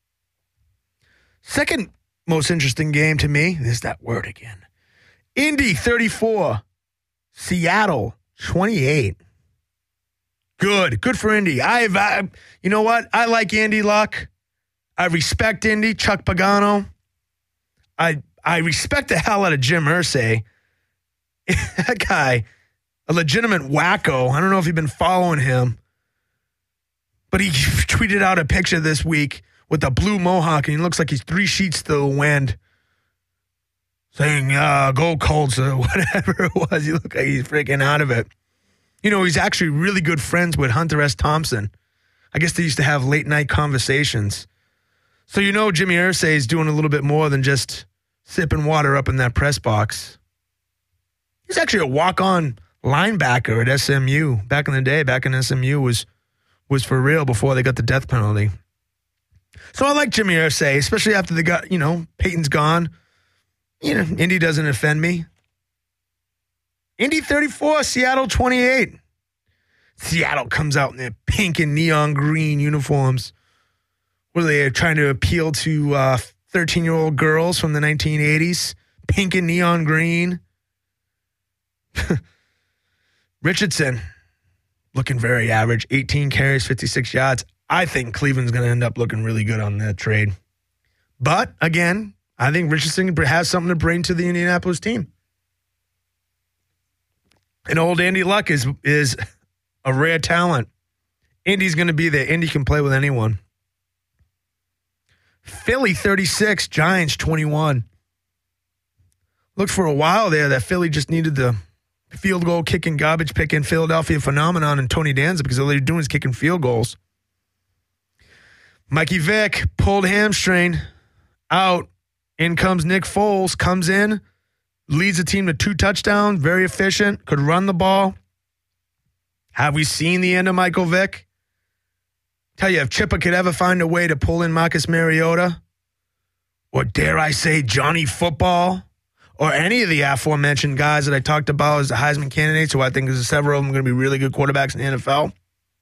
Second most interesting game to me, there's that word again. Indy thirty-four, Seattle twenty-eight. Good. Good for Indy. I've, I, you know what? I like Andy Luck. I respect Indy, Chuck Pagano. I I respect the hell out of Jim Irsay. That guy, a legitimate wacko. I don't know if you've been following him, but he tweeted out a picture this week with a blue mohawk, and he looks like he's three sheets to the wind, saying, uh, go Colts, or whatever it was. He looked like he's freaking out of it. You know, he's actually really good friends with Hunter S. Thompson. I guess they used to have late-night conversations. So you know Jimmy Irsay is doing a little bit more than just sipping water up in that press box. He's actually a walk-on linebacker at S M U. Back in the day, back in S M U was was for real before they got the death penalty. So I like Jimmy Irsay, especially after they got, you know, Peyton's gone. You know, Indy doesn't offend me. Indy thirty-four, Seattle twenty-eight. Seattle comes out in their pink and neon green uniforms. What are they trying to appeal to uh, thirteen-year-old girls from the nineteen eighties? Pink and neon green. Richardson, looking very average. eighteen carries, fifty-six yards. I think Cleveland's going to end up looking really good on that trade. But, again, I think Richardson has something to bring to the Indianapolis team. And old Andy Luck is is a rare talent. Indy's going to be there. Indy can play with anyone. Philly thirty-six, Giants twenty-one. Looked for a while there that Philly just needed the field goal kicking, garbage picking Philadelphia phenomenon and Tony Danza because all they're doing is kicking field goals. Mikey Vick pulled hamstring out. In comes Nick Foles, comes in, leads the team to two touchdowns, very efficient, could run the ball. Have we seen the end of Michael Vick? Tell you, if Chippa could ever find a way to pull in Marcus Mariota, or dare I say Johnny Football, or any of the aforementioned guys that I talked about as the Heisman candidates, who I think is several of them going to be really good quarterbacks in the N F L,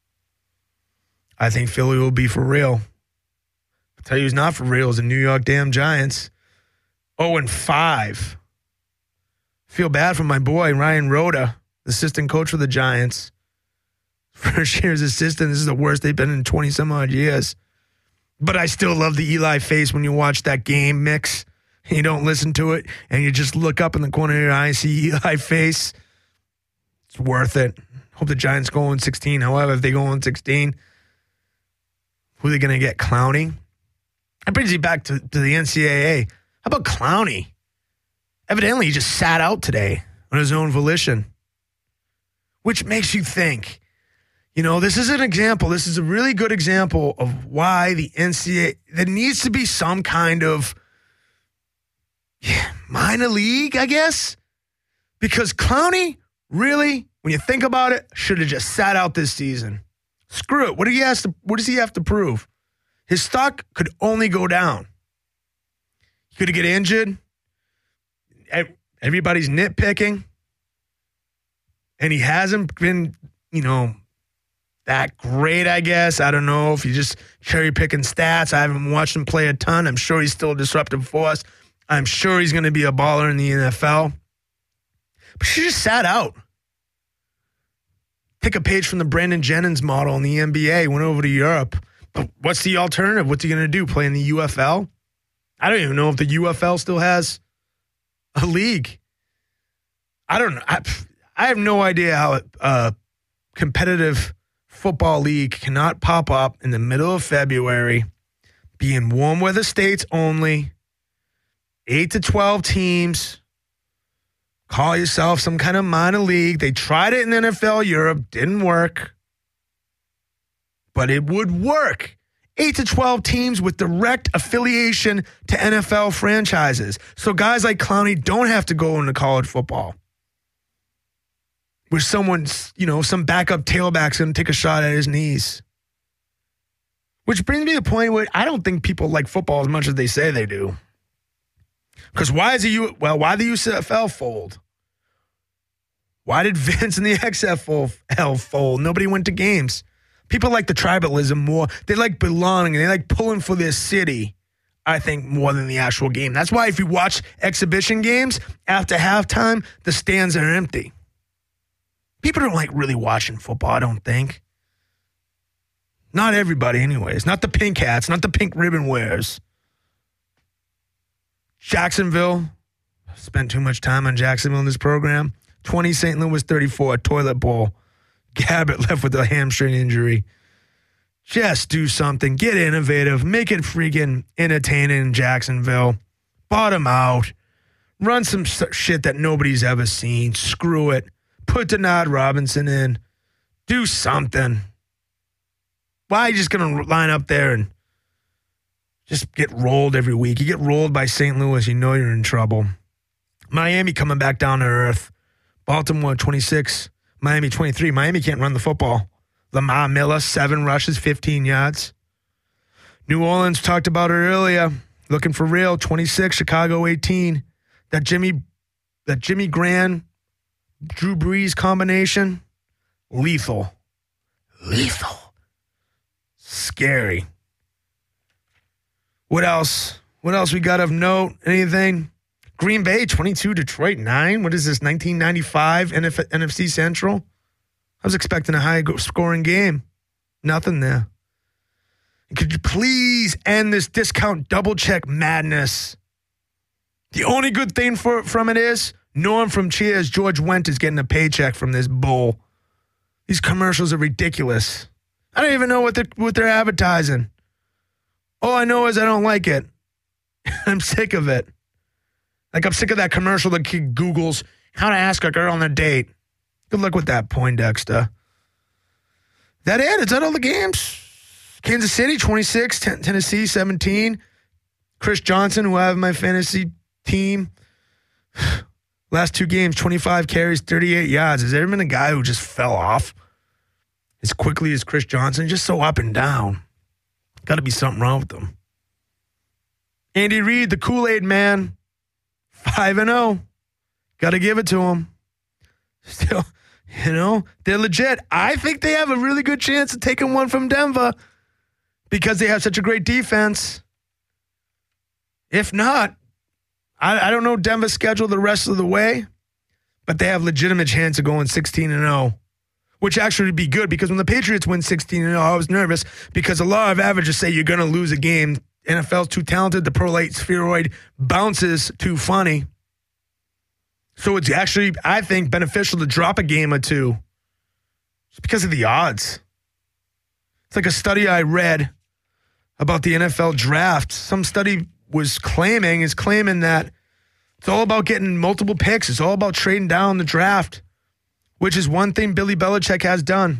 I think Philly will be for real. I'll tell you who's not for real is the New York damn Giants. oh and five. Feel bad for my boy, Ryan Rhoda, assistant coach for the Giants. First year as assistant, this is the worst they've been in twenty-some odd years. But I still love the Eli face when you watch that game mix and you don't listen to it and you just look up in the corner of your eye and see Eli face. It's worth it. Hope the Giants go in sixteen. However, if they go in sixteen, who are they going to get? Clowney? That brings you back to, to the N C double A. How about Clowney? Evidently, he just sat out today on his own volition, which makes you think, you know, this is an example. This is a really good example of why the N C double A, there needs to be some kind of yeah, minor league, I guess, because Clowney, really, when you think about it, should have just sat out this season. Screw it. What, do he has to, what does he have to prove? His stock could only go down. He could get injured. Everybody's nitpicking. And he hasn't been, you know, that great, I guess. I don't know if you just cherry picking stats. I haven't watched him play a ton. I'm sure he's still a disruptive force. I'm sure he's going to be a baller in the N F L. But she just sat out. Take a page from the Brandon Jennings model in the N B A. Went over to Europe. But what's the alternative? What's he going to do? Play in the U F L? I don't even know if the U F L still has a league. I don't know. I, I have no idea how a competitive football league cannot pop up in the middle of February, be in warm weather states only, eight to twelve teams, call yourself some kind of minor league. They tried it in N F L Europe, didn't work. But it would work. eight to twelve teams with direct affiliation to N F L franchises. So guys like Clowney don't have to go into college football, where someone's, you know, some backup tailback's going to take a shot at his knees. Which brings me to the point where I don't think people like football as much as they say they do. Because why is the U? Well, why the U S F L fold? Why did Vince and the X F L fold? Nobody went to games. People like the tribalism more. They like belonging. They like pulling for their city, I think, more than the actual game. That's why if you watch exhibition games, after halftime, the stands are empty. People don't like really watching football, I don't think. Not everybody, anyways. Not the pink hats, not the pink ribbon wearers. Jacksonville. Spent too much time on Jacksonville in this program. twenty, Saint Louis thirty-four, toilet bowl. Gabbert left with a hamstring injury. Just do something. Get innovative. Make it freaking entertaining in Jacksonville. Bottom out. Run some shit that nobody's ever seen. Screw it. Put Denard Robinson in. Do something. Why are you just going to line up there and just get rolled every week? You get rolled by Saint Louis, you know you're in trouble. Miami coming back down to earth. Baltimore twenty-six. Miami twenty-three. Miami can't run the football. Lamar Miller, seven rushes, fifteen yards. New Orleans, talked about it earlier. Looking for real, twenty-six. Chicago eighteen. That Jimmy, that Jimmy Graham, Drew Brees combination, lethal. Lethal. Scary. What else? What else we got of note? Anything? Green Bay, twenty-two, Detroit, nine. What is this, nineteen ninety-five N F C Central? I was expecting a high-scoring game. Nothing there. Could you please end this discount double-check madness? The only good thing for, from it is Norm from Cheers, George Wendt, is getting a paycheck from this bull. These commercials are ridiculous. I don't even know what they're, what they're advertising. All I know is I don't like it. I'm sick of it. Like, I'm sick of that commercial that kid Googles how to ask a girl on a date. Good luck with that, Poindexter. That it? Is that all the games? Kansas City, twenty-six. T- Tennessee, seventeen. Chris Johnson, who I have in my fantasy team. Last two games, twenty-five carries, thirty-eight yards. Has there ever been a guy who just fell off as quickly as Chris Johnson? Just so up and down. Got to be something wrong with them. Andy Reid, the Kool-Aid man, five and oh. Got to give it to him. Still, you know, they're legit. I think they have a really good chance of taking one from Denver because they have such a great defense. If not, I, I don't know Denver's schedule the rest of the way, but they have legitimate chance of going sixteen and oh, which actually would be good because when the Patriots win sixteen and oh, I was nervous because a lot of averages say you're going to lose a game. N F L's too talented. The prolate spheroid bounces too funny. So it's actually, I think, beneficial to drop a game or two just because of the odds. It's like a study I read about the N F L draft. Some study was claiming, is claiming that it's all about getting multiple picks. It's all about trading down the draft, which is one thing Billy Belichick has done.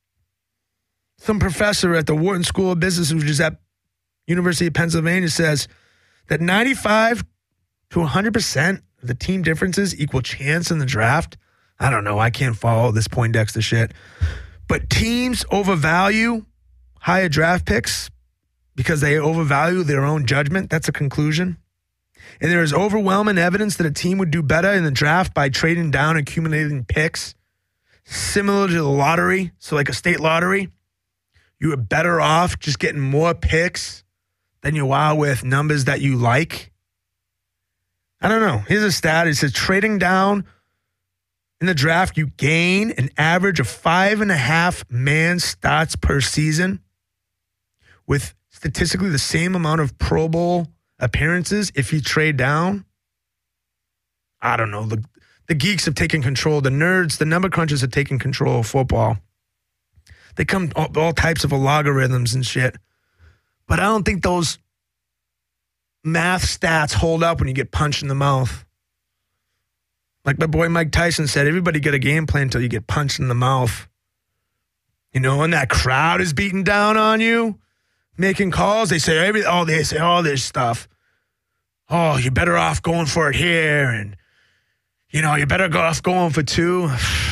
Some professor at the Wharton School of Business, which is at University of Pennsylvania, says that ninety-five to one hundred percent of the team differences equal chance in the draft. I don't know. I can't follow this Poindexter shit. But teams overvalue higher draft picks because they overvalue their own judgment. That's a conclusion. And there is overwhelming evidence that a team would do better in the draft by trading down and accumulating picks, similar to the lottery. So like a state lottery, you are better off just getting more picks than you are with numbers that you like. I don't know. Here's a stat. It says trading down in the draft, you gain an average of five and a half man starts per season with statistically the same amount of Pro Bowl appearances if you trade down. I don't know. The, the geeks have taken control. The nerds, the number crunchers have taken control of football. They come all, all types of logarithms and shit. But I don't think those math stats hold up when you get punched in the mouth. Like my boy Mike Tyson said, everybody get a game plan until you get punched in the mouth. You know, and that crowd is beating down on you, making calls. They say every oh, they say all this stuff. Oh, you're better off going for it here, and you know, you're better off going for two.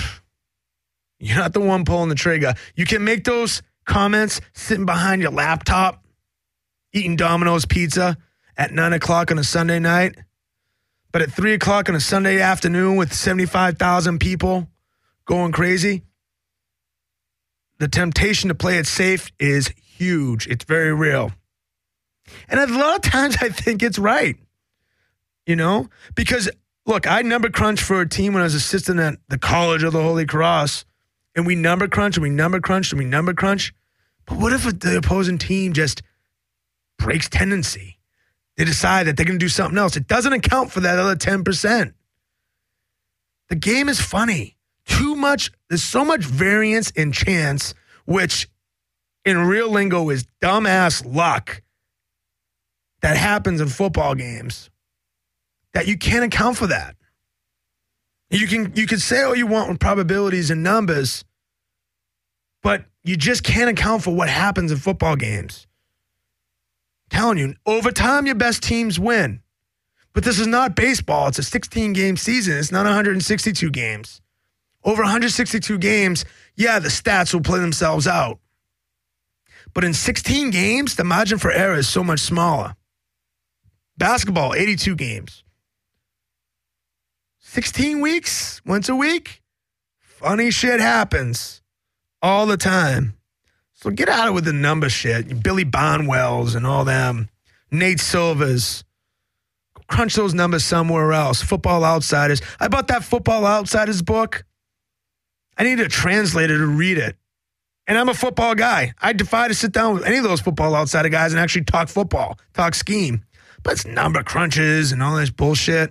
You're not the one pulling the trigger. You can make those comments sitting behind your laptop, eating Domino's pizza at nine o'clock on a Sunday night. But at three o'clock on a Sunday afternoon with seventy-five thousand people going crazy, the temptation to play it safe is huge. It's very real. And a lot of times I think it's right, you know, because look, I number crunched for a team when I was assistant at the College of the Holy Cross, and we number crunch and we number crunch and we number crunch. But what if the opposing team just breaks tendency? They decide that they're going to do something else. It doesn't account for that other ten percent. The game is funny. Too much, there's so much variance in chance, which in real lingo is dumbass luck, that happens in football games, that you can't account for that. You can you can say all you want with probabilities and numbers, but you just can't account for what happens in football games. I'm telling you, over time, your best teams win. But this is not baseball. It's a sixteen-game season. It's not one hundred sixty-two games. Over one hundred sixty-two games, yeah, the stats will play themselves out. But in sixteen games, the margin for error is so much smaller. Basketball, eighty-two games. sixteen weeks, once a week, funny shit happens all the time. So get out of it with the number shit. Billy Bonwells and all them. Nate Silvers. Crunch those numbers somewhere else. Football Outsiders. I bought that Football Outsiders book. I need a translator to read it. And I'm a football guy. I defy to sit down with any of those Football Outsider guys and actually talk football, talk scheme. But it's number crunches and all this bullshit.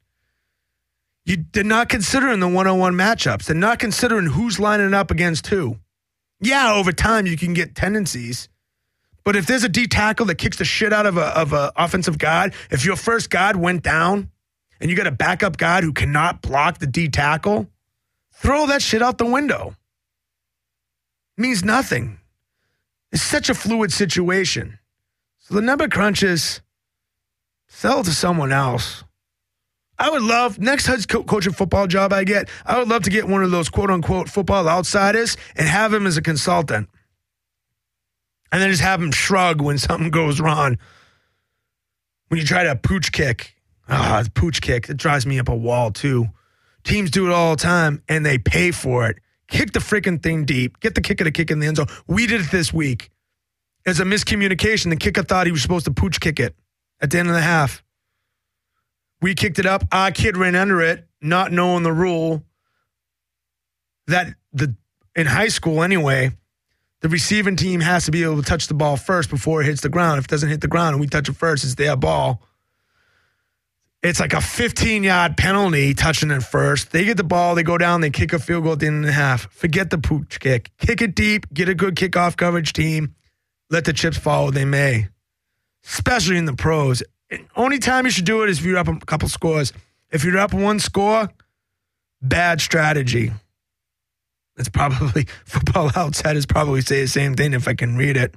You did not consider in the one-on-one matchups. They're not considering who's lining up against who. Yeah, over time you can get tendencies. But if there's a D tackle that kicks the shit out of a of a offensive guard, if your first guard went down and you got a backup guard who cannot block the D tackle, throw that shit out the window. It means nothing. It's such a fluid situation. So the number crunches, sell it to someone else. I would love, next head co- coaching football job I get, I would love to get one of those quote-unquote football outsiders and have him as a consultant. And then just have him shrug when something goes wrong. When you try to pooch kick. Ah, oh, pooch kick. It drives me up a wall, too. Teams do it all the time, and they pay for it. Kick the freaking thing deep. Get the kicker to kick in the end zone. We did it this week. As a miscommunication, the kicker thought he was supposed to pooch kick it at the end of the half. We kicked it up. Our kid ran under it, not knowing the rule that the in high school anyway, the receiving team has to be able to touch the ball first before it hits the ground. If it doesn't hit the ground and we touch it first, it's their ball. It's like a fifteen-yard penalty touching it first. They get the ball, they go down, they kick a field goal at the end of the half. Forget the pooch kick. Kick it deep, get a good kickoff coverage team. Let the chips fall where they may, especially in the pros. Only time you should do it is if you're up a couple scores. If you're up one score, bad strategy. That's probably, Football Outsiders probably say the same thing if I can read it.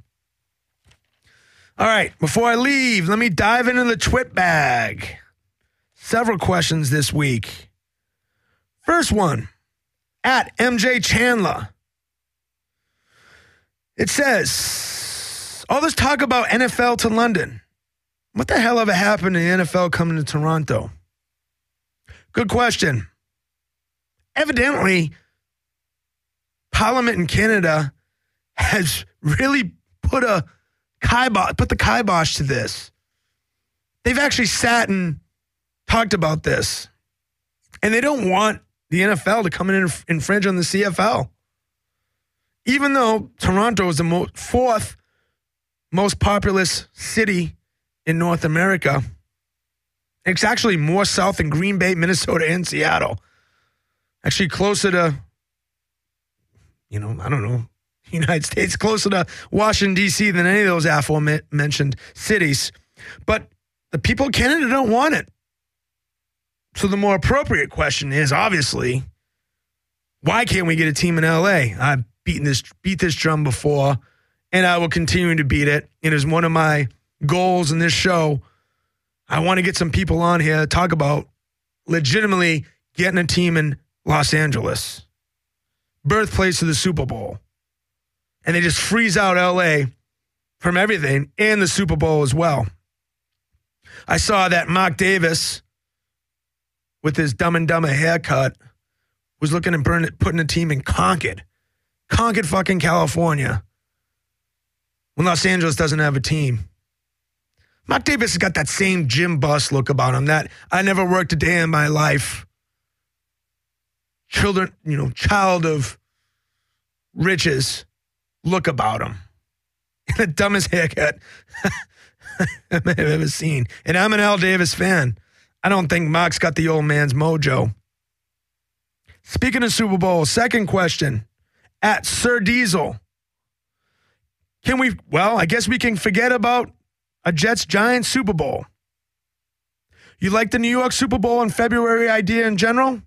All right, before I leave, let me dive into the twit bag. Several questions this week. First one, at M J Chandler. It says, all this talk about N F L to London. What the hell ever happened to the N F L coming to Toronto? Good question. Evidently, Parliament in Canada has really put a kibosh, put the kibosh to this. They've actually sat and talked about this. And they don't want the N F L to come in and infringe on the C F L. Even though Toronto is the mo- fourth most populous city in North America. It's actually more south than Green Bay, Minnesota, and Seattle. Actually closer to, you know, I don't know, United States, closer to Washington, D C than any of those aforementioned cities. But the people of Canada don't want it. So the more appropriate question is, obviously, why can't we get a team in L A? I've beaten this, beat this drum before, and I will continue to beat it. It is one of my goals in this show. I want to get some people on here to talk about legitimately getting a team in Los Angeles, birthplace of the Super Bowl. And they just freeze out L A from everything and the Super Bowl as well. I saw that Mark Davis, with his Dumb and Dumber haircut, was looking at burn, putting a team in Concord. conquered fucking California when Los Angeles doesn't have a team. Mark Davis has got that same Jim Buss look about him, that I never worked a day in my life. Children, you know, child of riches look about him. The dumbest haircut I've ever seen. And I'm an Al Davis fan. I don't think Mark's got the old man's mojo. Speaking of Super Bowl, second question. At Sir Diesel. Can we, well, I guess we can forget about a Jets-Giants Super Bowl. You like the New York Super Bowl in February idea in general?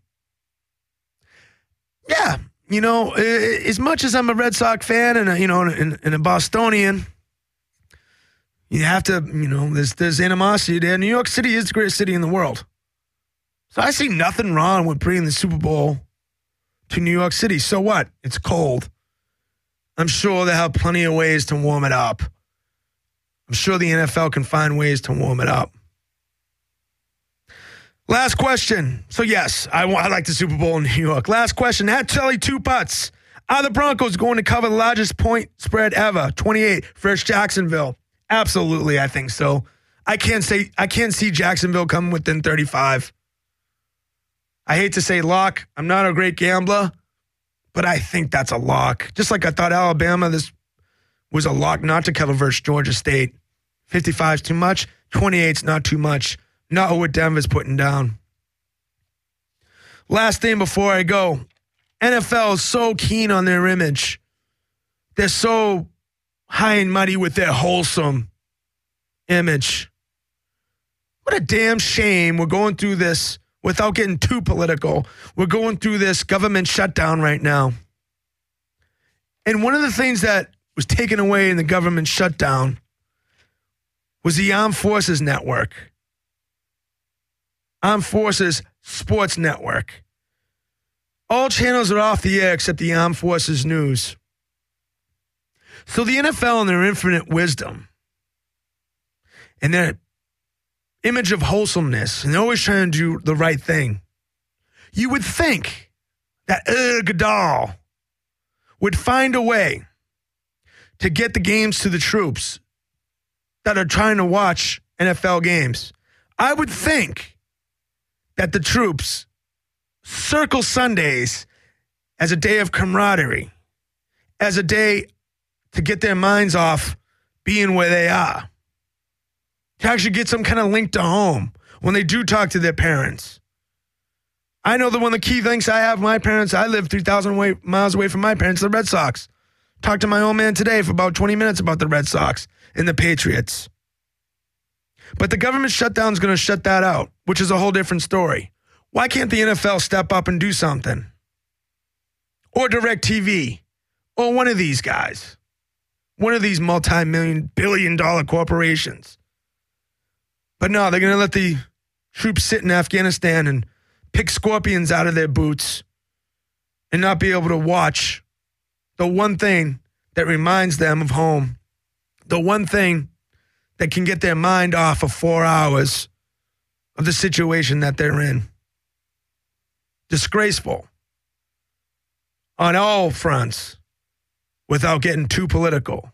Yeah. You know, as much as I'm a Red Sox fan and a, you know, and, and a Bostonian, you have to, you know, there's there's animosity there. New York City is the greatest city in the world. So I see nothing wrong with bringing the Super Bowl to New York City. So what? It's cold. I'm sure they have plenty of ways to warm it up. I'm sure the N F L can find ways to warm it up. Last question. So, yes, I, I like the Super Bowl in New York. Last question. At Telly Two Putts. Are the Broncos going to cover the largest point spread ever? twenty-eight versus Jacksonville. Absolutely, I think so. I can't say I can't see Jacksonville coming within thirty-five. I hate to say lock. I'm not a great gambler, but I think that's a lock. Just like I thought Alabama, this was a lock not to cover versus Georgia State. fifty-five is too much. twenty-eight is not too much. Not what Denver's putting down. Last thing before I go. N F L is so keen on their image. They're so high and muddy with their wholesome image. What a damn shame we're going through this without getting too political. We're going through this government shutdown right now. And one of the things that was taken away in the government shutdown was the Armed Forces Network. Armed Forces Sports Network. All channels are off the air except the Armed Forces News. So the N F L, in their infinite wisdom and their image of wholesomeness, and they're always trying to do the right thing, you would think that uh, Goodall would find a way to get the games to the troops that are trying to watch N F L games. I would think that the troops circle Sundays as a day of camaraderie, as a day to get their minds off being where they are, to actually get some kind of link to home when they do talk to their parents. I know that one of the key things I have my parents, I live three thousand way, miles away from my parents, the Red Sox. Talked to my old man today for about twenty minutes about the Red Sox and the Patriots. But the government shutdown is going to shut that out, which is a whole different story. Why can't the N F L step up and do something? Or DirecTV, or one of these guys, one of these multi-million, billion-dollar corporations. But no, they're going to let the troops sit in Afghanistan and pick scorpions out of their boots and not be able to watch the one thing that reminds them of home, the one thing that can get their mind off of four hours of the situation that they're in. Disgraceful on all fronts without getting too political.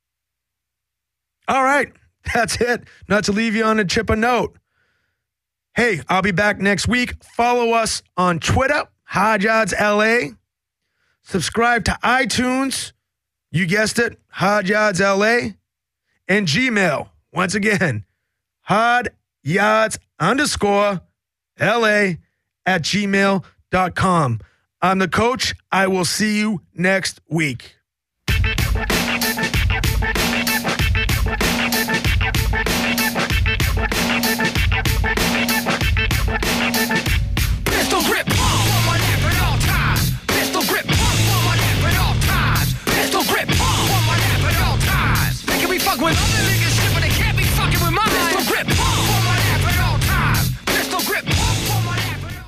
All right, that's it. Not to leave you on a chip a note. Hey, I'll be back next week. Follow us on Twitter, Hard Yards L A. Subscribe to iTunes. You guessed it, Hard Yards L A. And Gmail, once again, Hard Yards underscore L A at gmail dot com. I'm the coach. I will see you next week.